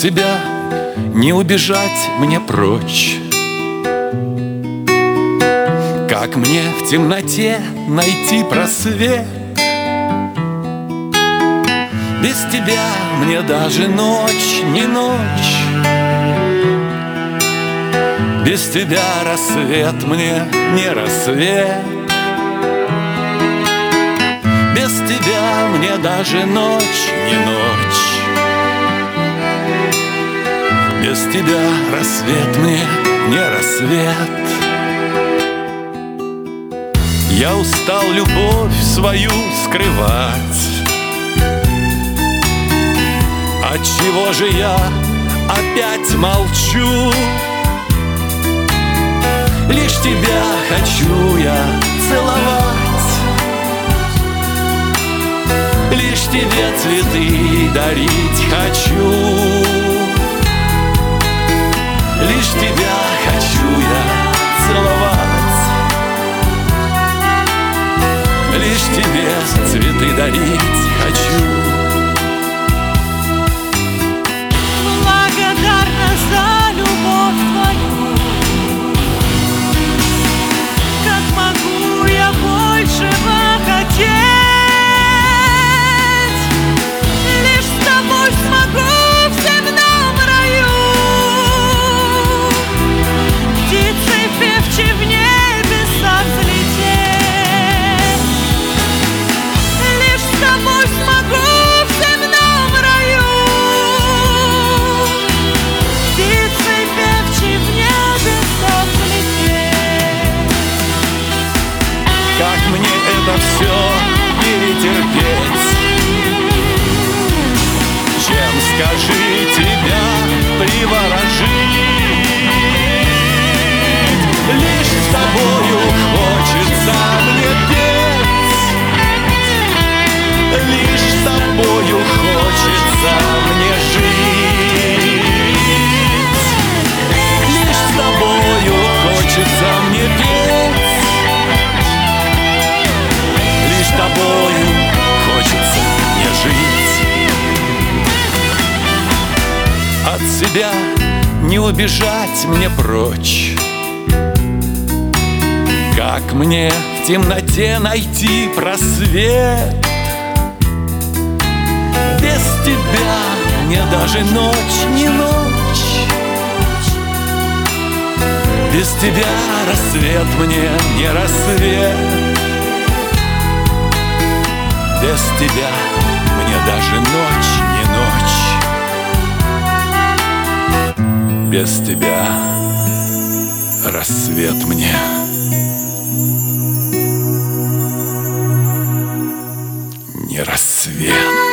тебя не убежать мне прочь. Как мне в темноте найти просвет? Без тебя мне даже ночь не ночь. Без тебя рассвет мне не рассвет. Без тебя мне даже ночь не ночь. Без тебя рассвет мне не рассвет. Я устал любовь свою скрывать. Отчего же я опять молчу? Лишь тебя хочу я целовать, лишь тебе цветы дарить хочу. Лишь тебя хочу я целовать, лишь тебе цветы дарить хочу. Благодарна за любовь твою. Как могу я большего хотеть? Лишь с тобой смогу в земном раю птицей певчей в небеса взлететь. Лишь с тобой смогу в земном раю птицей певчей в небеса взлететь. Как мне это все перетерпеть? Чем, скажи, тебя приворожить? Лишь с тобою хочется мне петь. Лишь с тобою хочется мне жить. Лишь с тобою хочется мне петь. Лишь с тобою хочется мне жить. От себя не убежать мне прочь. Как мне в темноте найти просвет? Без тебя мне даже ночь не ночь. Без тебя рассвет мне не рассвет. Без тебя мне даже ночь не ночь. Без тебя рассвет мне не рассвет.